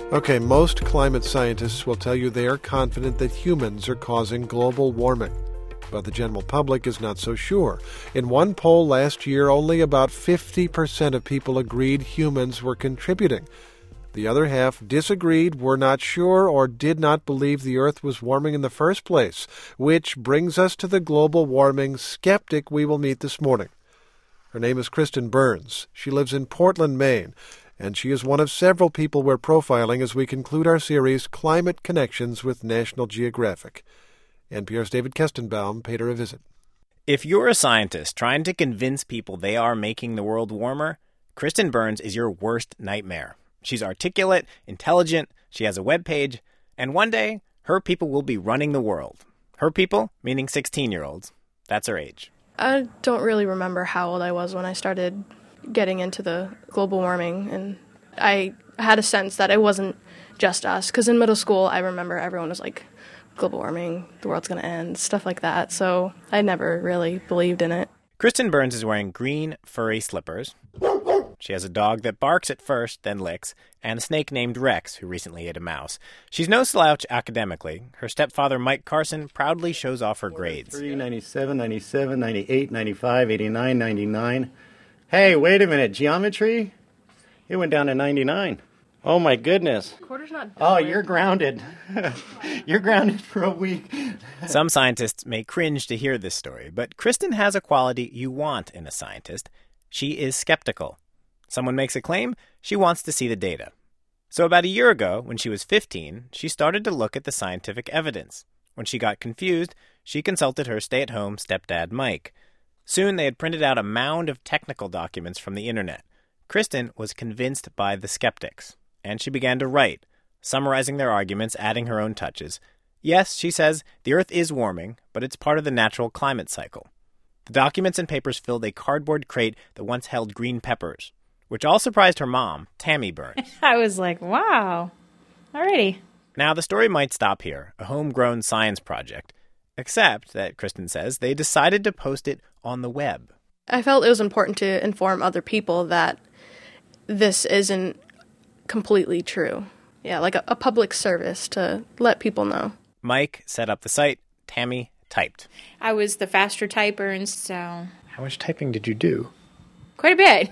Okay, most climate scientists will tell you they are confident that humans are causing global warming. But the general public is not so sure. In one poll last year, only about 50% of people agreed humans were contributing. The other half disagreed, were not sure, or did not believe the Earth was warming in the first place, which brings us to the global warming skeptic we will meet this morning. Her name is Kristen Burns. She lives in Portland, Maine, and she is one of several people we're profiling as we conclude our series, Climate Connections with National Geographic. NPR's David Kestenbaum paid her a visit. If you're a scientist trying to convince people they are making the world warmer, Kristen Burns is your worst nightmare. She's articulate, intelligent, she has a webpage, and one day, her people will be running the world. Her people, meaning 16-year-olds. That's her age. I don't really remember how old I was when I started getting into the global warming, and I had a sense that it wasn't just us, because in middle school, I remember everyone was like, global warming, the world's going to end, stuff like that, so I never really believed in it. Kristen Burns is wearing green, furry slippers. She has a dog that barks at first, then licks, and a snake named Rex, who recently ate a mouse. She's no slouch academically. Her stepfather, Mike Carson, proudly shows off her grades. 97, 97, 98, 95, 89, 99. Hey, wait a minute, geometry? It went down to 99. Oh, my goodness. Quarter's not Oh, you're grounded. You're grounded for a week. Some scientists may cringe to hear this story, but Kristen has a quality you want in a scientist. She is skeptical. Someone makes a claim, she wants to see the data. So about a year ago, when she was 15, she started to look at the scientific evidence. When she got confused, she consulted her stay-at-home stepdad, Mike. Soon they had printed out a mound of technical documents from the internet. Kristen was convinced by the skeptics, and she began to write, summarizing their arguments, adding her own touches. Yes, she says, the Earth is warming, but it's part of the natural climate cycle. The documents and papers filled a cardboard crate that once held green peppers, which all surprised her mom, Tammy Burns. I was like, wow, alrighty. Now, the story might stop here, a homegrown science project, except that, Kristen says, they decided to post it on the web. I felt it was important to inform other people that this isn't completely true. Yeah, like a public service to let people know. Mike set up the site. Tammy typed. I was the faster typer, and so... How much typing did you do? Quite a bit.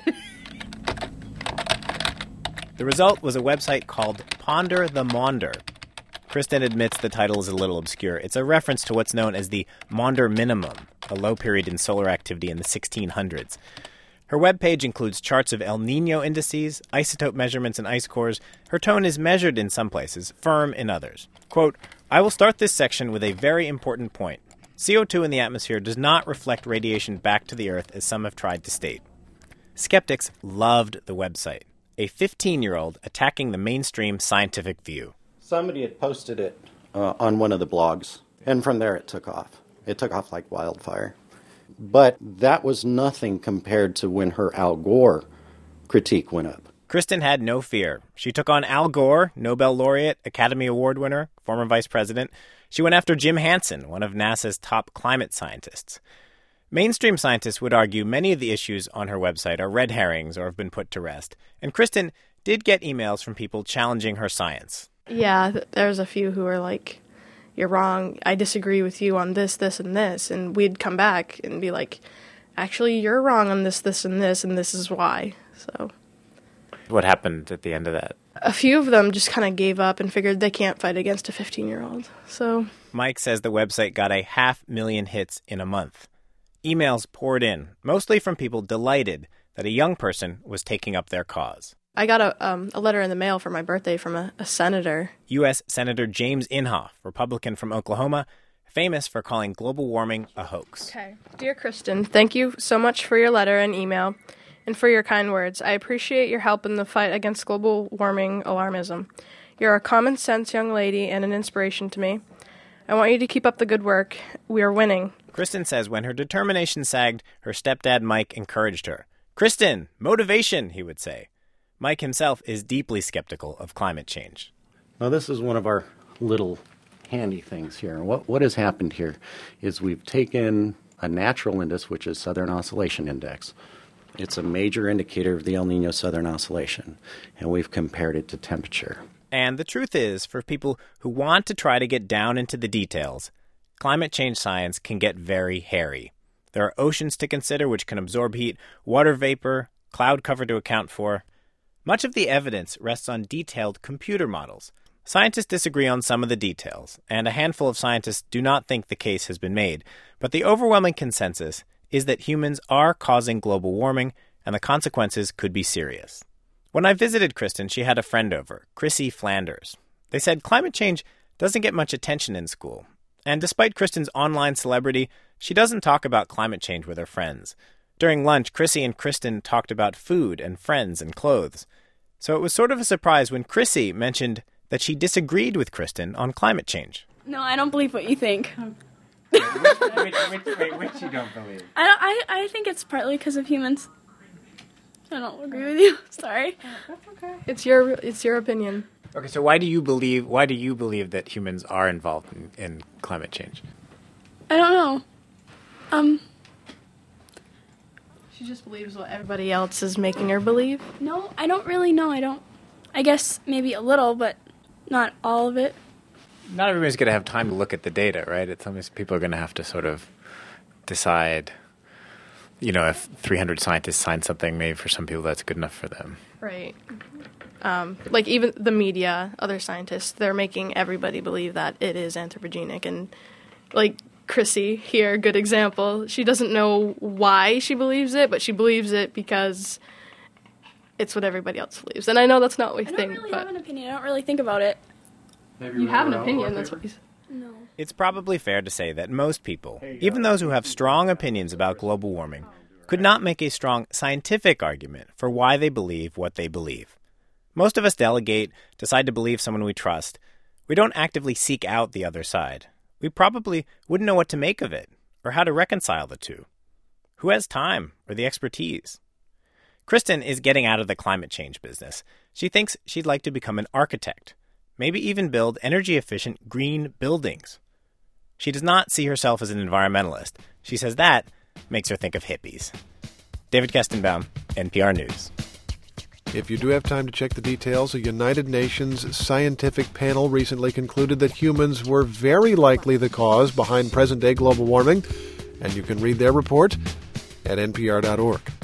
The result was a website called Ponder the Maunder. Kristen admits the title is a little obscure. It's a reference to what's known as the Maunder Minimum, a low period in solar activity in the 1600s. Her webpage includes charts of El Niño indices, isotope measurements, and ice cores. Her tone is measured in some places, firm in others. Quote, I will start this section with a very important point. CO2 in the atmosphere does not reflect radiation back to the Earth, as some have tried to state. Skeptics loved the website. A 15-year-old attacking the mainstream scientific view. Somebody had posted it on one of the blogs, and from there it took off. It took off like wildfire. But that was nothing compared to when her Al Gore critique went up. Kristen had no fear. She took on Al Gore, Nobel laureate, Academy Award winner, former vice president. She went after Jim Hansen, one of NASA's top climate scientists. Mainstream scientists would argue many of the issues on her website are red herrings or have been put to rest. And Kristen did get emails from people challenging her science. Yeah, there's a few who were like, you're wrong, I disagree with you on this, this, and this. And we'd come back and be like, actually, you're wrong on this, this, and this is why. So, what happened at the end of that? A few of them just kind of gave up and figured they can't fight against a 15-year-old. So Mike says the website got 500,000 hits in a month. Emails poured in, mostly from people delighted that a young person was taking up their cause. I got a letter in the mail for my birthday from a senator. U.S. Senator James Inhofe, Republican from Oklahoma, famous for calling global warming a hoax. Okay. Dear Kristen, thank you so much for your letter and email and for your kind words. I appreciate your help in the fight against global warming alarmism. You're a common sense young lady and an inspiration to me. I want you to keep up the good work. We are winning. Kristen says when her determination sagged, her stepdad Mike encouraged her. Kristen, motivation, he would say. Mike himself is deeply skeptical of climate change. Now, this is one of our little handy things here. What has happened here is we've taken a natural index, which is Southern Oscillation Index. It's a major indicator of the El Niño Southern Oscillation, and we've compared it to temperature. And the truth is, for people who want to try to get down into the details, climate change science can get very hairy. There are oceans to consider which can absorb heat, water vapor, cloud cover to account for. Much of the evidence rests on detailed computer models. Scientists disagree on some of the details, and a handful of scientists do not think the case has been made. But the overwhelming consensus is that humans are causing global warming, and the consequences could be serious. When I visited Kristen, she had a friend over, Chrissy Flanders. They said climate change doesn't get much attention in school. And despite Kristen's online celebrity, she doesn't talk about climate change with her friends. During lunch, Chrissy and Kristen talked about food and friends and clothes. So it was sort of a surprise when Chrissy mentioned that she disagreed with Kristen on climate change. No, I don't believe what you think. Which you don't believe? I think it's partly because of humans. I don't agree with you. Sorry. That's okay. It's your opinion. Okay, so why do you believe that humans are involved in climate change? I don't know. She just believes what everybody else is making her believe. No, I don't really know. I guess maybe a little, but not all of it. Not everybody's going to have time to look at the data, right? It's something people are going to have to sort of decide, if 300 scientists sign something, maybe for some people that's good enough for them. Right. Like even the media, other scientists, they're making everybody believe that it is anthropogenic. And like Chrissy here, good example, she doesn't know why she believes it, but she believes it because it's what everybody else believes. And I know that's not what you think. I don't really have an opinion. I don't really think about it. You have an opinion, that's what you said. No. It's probably fair to say that most people, even those who have strong opinions about global warming, could not make a strong scientific argument for why they believe what they believe. Most of us delegate, decide to believe someone we trust. We don't actively seek out the other side. We probably wouldn't know what to make of it or how to reconcile the two. Who has time or the expertise? Kristen is getting out of the climate change business. She thinks she'd like to become an architect, maybe even build energy-efficient green buildings. She does not see herself as an environmentalist. She says that makes her think of hippies. David Kestenbaum, NPR News. If you do have time to check the details, a United Nations scientific panel recently concluded that humans were very likely the cause behind present-day global warming, and you can read their report at npr.org.